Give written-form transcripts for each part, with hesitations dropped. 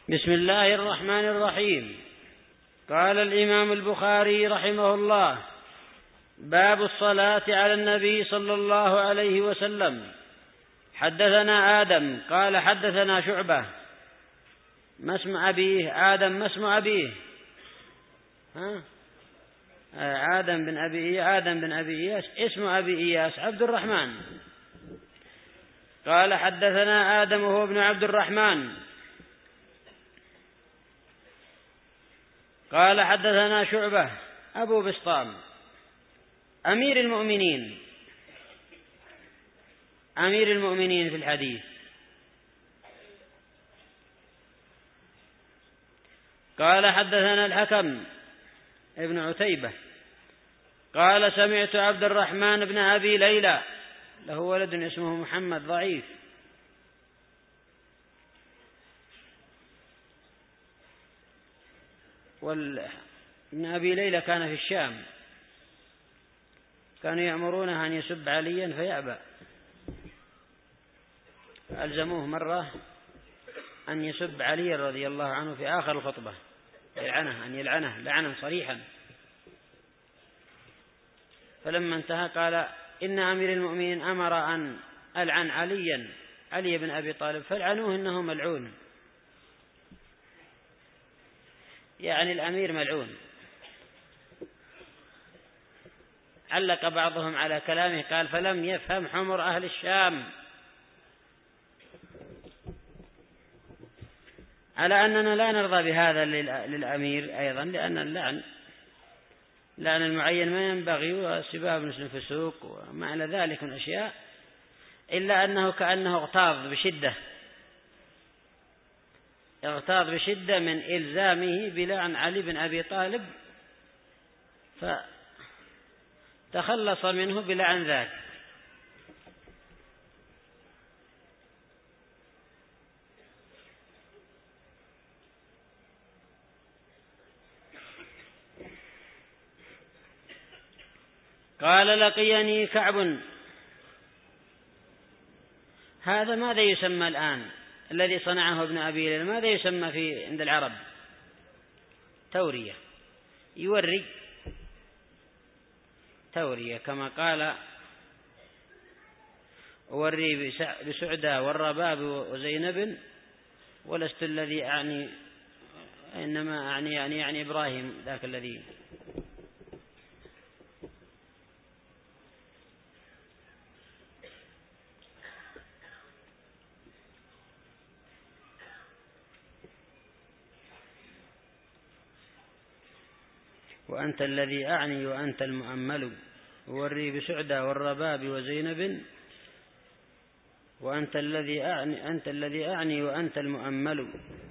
بسم الله الرحمن الرحيم. قال الإمام البخاري رحمه الله: باب الصلاة على النبي صلى الله عليه وسلم. حدثنا آدم قال حدثنا شعبة. ما اسم أبيه؟ آدم. ما اسم أبيه؟ آدم بن أبي إياس. اسم أبي إياس عبد الرحمن. قال حدثنا آدم وهو ابن عبد الرحمن قال حدثنا شعبة أبو بسطام أمير المؤمنين في الحديث. قال حدثنا الحكم ابن عتيبة قال سمعت عبد الرحمن بن أبي ليلى، له ولد اسمه محمد ضعيف، ابن أبي ليلى كان في الشام، كانوا يأمرونه أن يسب عليا فيأبى، ألزموه مرة أن يسب علي رضي الله عنه في آخر الخطبة، أن يلعنه لعنا صريحا. فلما انتهى قال: إن أمير المؤمنين أمر أن ألعن علي بن أبي طالب فالعنوه إنه ملعون، يعني الأمير ملعون. علق بعضهم على كلامه قال: فلم يفهم حمر أهل الشام، على أننا لا نرضى بهذا للأمير أيضا، لأن اللعن المعين ما ينبغي، وسباب مسلم فسوق وما إلى ذلك من أشياء، إلا أنه كأنه اغتاظ بشدة من إلزامه بلعن علي بن أبي طالب، فتخلص منه بلعن ذاك. قال: لقيني كعب. هذا ماذا يسمى الآن الذي صنعه ابن أبي ليلى؟ ماذا يسمى عند العرب؟ تورية. يوري تورية، كما قال: أوري بسعدى والرباب وزينب ولست الذي أعني، إنما يعني إبراهيم ذاك الذي. وأنت الذي أعني وأنت المؤمل، وري بسعدى والرباب وزينب، وأنت الذي أعني وأنت المؤمل.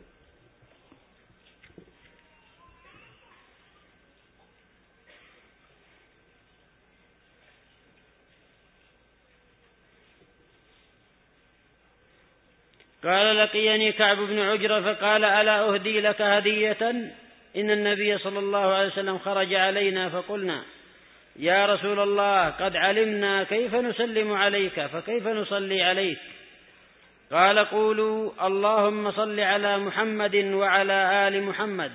قال: لقيني كعب بن عجرة فقال: ألا أهدي لك هدية؟ إن النبي صلى الله عليه وسلم خرج علينا فقلنا: يا رسول الله، قد علمنا كيف نسلم عليك، فكيف نصلي عليك؟ قال: قولوا: اللهم صل على محمد وعلى آل محمد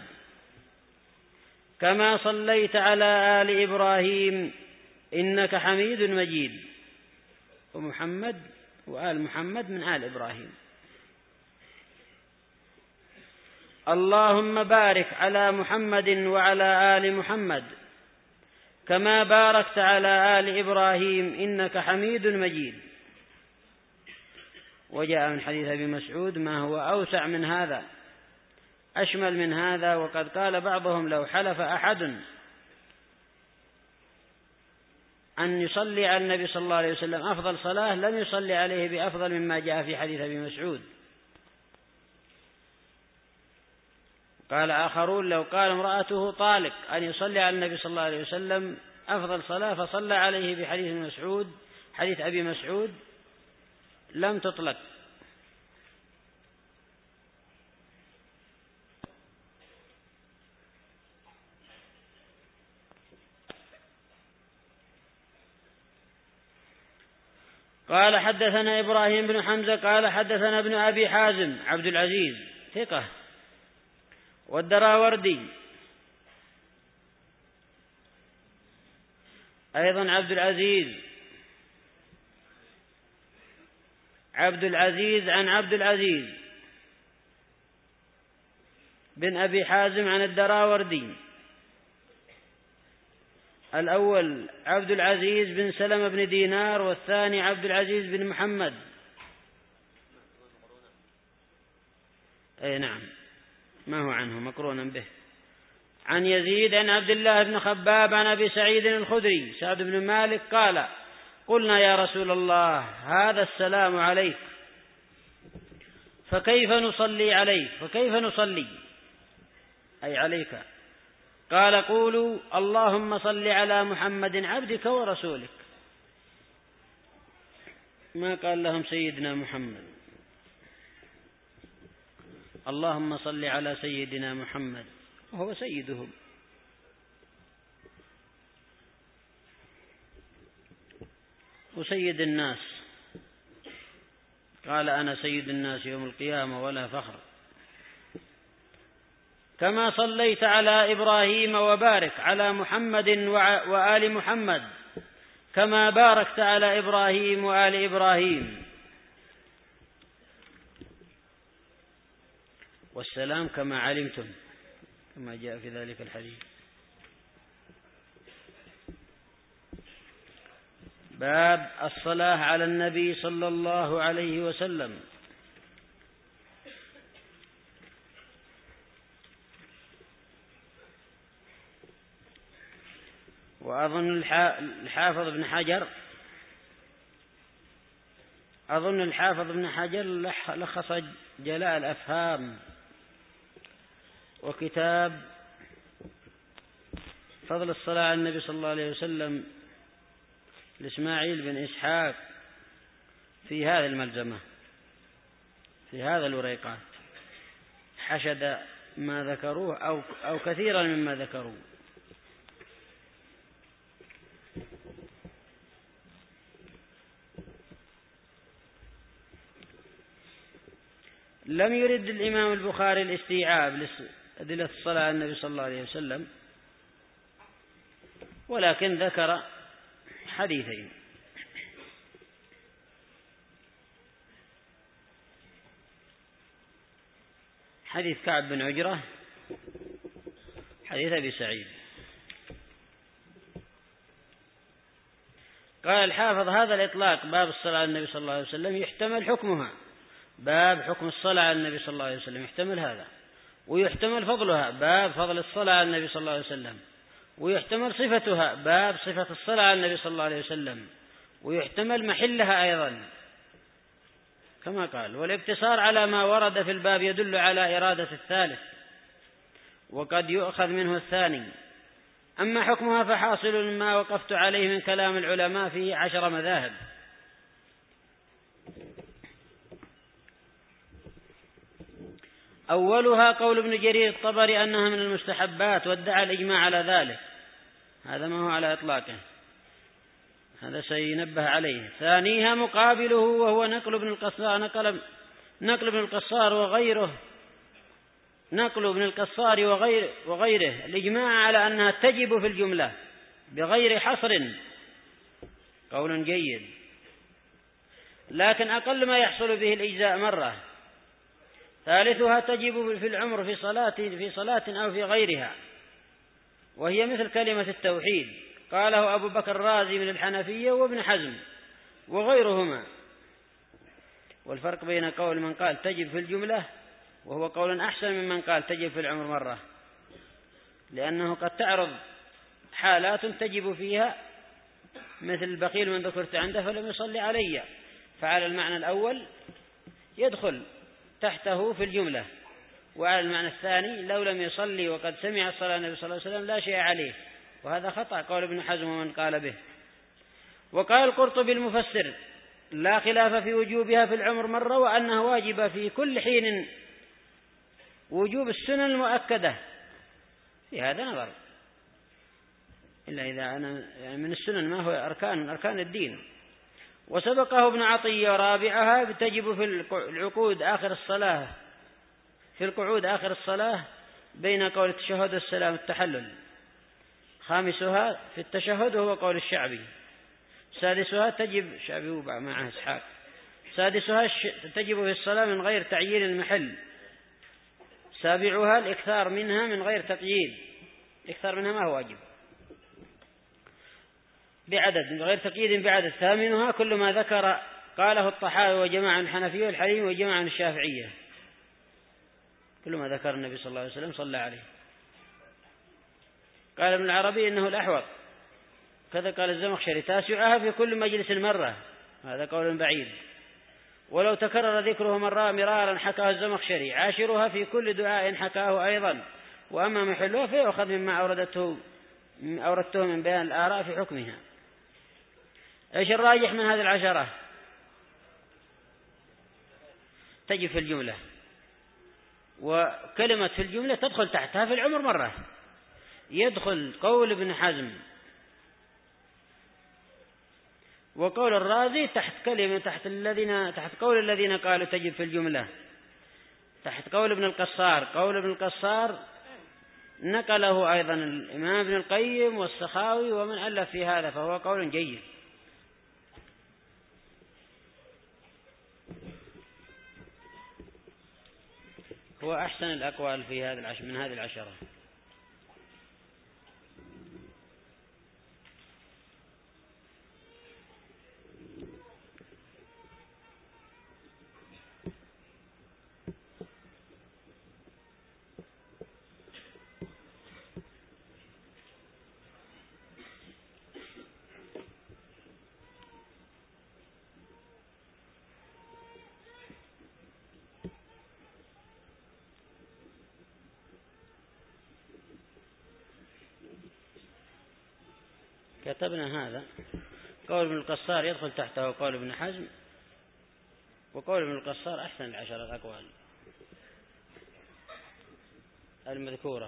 كما صليت على آل إبراهيم إنك حميد مجيد. ومحمد وآل محمد من آل إبراهيم. اللهم بارك على محمد وعلى آل محمد كما باركت على آل إبراهيم إنك حميد مجيد. وجاء من حديث أبي مسعود ما هو أوسع من هذا، أشمل من هذا. وقد قال بعضهم: لو حلف أحد أن يصلي على النبي صلى الله عليه وسلم أفضل صلاة لم يصلي عليه بأفضل مما جاء في حديث أبي مسعود. قال آخرون: لو قال امرأته طالق أن يصلي على النبي صلى الله عليه وسلم أفضل صلاة فصلى عليه بحديث حديث أبي مسعود لم تطلق. قال: حدثنا إبراهيم بن حمزة قال حدثنا ابن أبي حازم عبد العزيز ثقة والدراوردي أيضا عبد العزيز عن عبد العزيز بن أبي حازم عن الدراوردي. الأول عبد العزيز بن سلمة بن دينار، والثاني عبد العزيز بن محمد. أي نعم، ما هو عنه مقرونا به. عن يزيد عن عبد الله بن خباب عن أبي سعيد الخدري سعد بن مالك قال: قلنا يا رسول الله هذا السلام عليك، فكيف نصلي عليك؟ فكيف نصلي أي عليك؟ قال: قولوا اللهم صل على محمد عبدك ورسولك. ما قال لهم سيدنا محمد، اللهم صل على سيدنا محمد وهو سيدهم. وسيد الناس قال: أنا سيد الناس يوم القيامة ولا فخر. كما صليت على إبراهيم وبارك على محمد وآل محمد كما باركت على إبراهيم وآل إبراهيم. والسلام كما علمتم، كما جاء في ذلك الحديث. باب الصلاة على النبي صلى الله عليه وسلم. وأظن الحافظ بن حجر لخص جلاء الأفهام وكتاب فضل الصلاة على النبي صلى الله عليه وسلم لإسماعيل بن إسحاق في هذه الملزمة، في هذا الوريقات، حشد ما ذكروه أو كثيرا مما ذكروه. لم يرد الإمام البخاري الاستيعاب لأدلة الصلاة على النبي صلى الله عليه وسلم، ولكن ذكر حديثين: حديث كعب بن عجرة، حديث أبي سعيد. قال الحافظ: هذا الإطلاق باب الصلاة على النبي صلى الله عليه وسلم يحتمل حكمها، باب حكم الصلاة على النبي صلى الله عليه وسلم يحتمل هذا، ويحتمل فضلها، باب فضل الصلاة على النبي صلى الله عليه وسلم، ويحتمل صفتها، باب صفة الصلاة على النبي صلى الله عليه وسلم، ويحتمل محلها أيضا كما قال. والاقتصار على ما ورد في الباب يدل على إرادة الثالث، وقد يؤخذ منه الثاني. أما حكمها فحاصل مما وقفت عليه من كلام العلماء فيه 10 مذاهب. أولها قول ابن جرير الطبري أنها من المستحبات، وادعى الإجماع على ذلك، هذا ما هو على إطلاقه، هذا سينبه عليه. ثانيها مقابله وهو نقل ابن القصار وغيره الإجماع على أنها تجب في الجملة بغير حصر، قول جيد، لكن أقل ما يحصل به الإجزاء مرة. ثالثها تجب في العمر في صلاة أو في غيرها، وهي مثل كلمة التوحيد، قاله أبو بكر الرازي من الحنفية وابن حزم وغيرهما. والفرق بين قول من قال تجب في الجملة وهو قول أحسن ممن قال تجب في العمر مرة، لأنه قد تعرض حالات تجب فيها، مثل البخيل من ذكرت عنده فلم يصلي علي، فعلى المعنى الأول يدخل تحته في الجملة، وعلى المعنى الثاني لو لم يصلي وقد سمع الصلاة النبي صلى الله عليه وسلم لا شيء عليه، وهذا خطأ قول ابن حزم ومن قال به. وقال القرطبي المفسر: لا خلاف في وجوبها في العمر مرة، وأنها واجبة في كل حين وجوب السنن المؤكدة، في هذا نظر، إلا إذا أنا من السنن ما هو أركان الدين. وسبقه ابن عطية رابعها تجب في القعود آخر الصلاة بين قول التشهد والسلام التحلل. خامسها في التشهد وهو قول الشعبي. سادسها تجب شعبي معه إسحاق. سادسها تجب في الصلاة من غير تعيين المحل. سابعها الإكثار منها من غير تقييد. الإكثار منها ما هو واجب بعدد، من غير تقييد بعدد. ثامنها كل ما ذكر قاله الطحاوي وجماعة الحنفية والحليم وجماعة الشافعية، كل ما ذكر النبي صلى الله عليه وسلم صلى عليه. قال ابن العربي إنه الأحوط، كذا قال الزمخشري. تاسعها في كل مجلس مرة، هذا قول بعيد، ولو تكرر ذكره مرارا حكاه الزمخشري. عاشرها في كل دعاء حكاه أيضا، وأما محلها فيؤخذ مما أوردته من بيان الآراء في حكمها. إيش الراجح من هذه العشرة؟ تجي في الجملة، وكلمة في الجملة تدخل تحتها في العمر مرة. يدخل قول ابن حزم وقول الرازي تحت كلمة، تحت قول الذين قالوا تجب في الجملة، تحت قول ابن القصار. قول ابن القصار نقله أيضا الإمام ابن القيم والسخاوي ومن ألف في هذا، فهو قول جيد. هو أحسن الأقوال في هذا من هذه العشرة. كتبنا هذا. قول ابن القصار يدخل تحته قول ابن حزم، وقول ابن القصار أحسن العشرة الأقوال المذكورة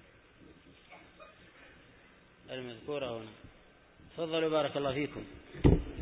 هنا. تفضلوا بارك الله فيكم.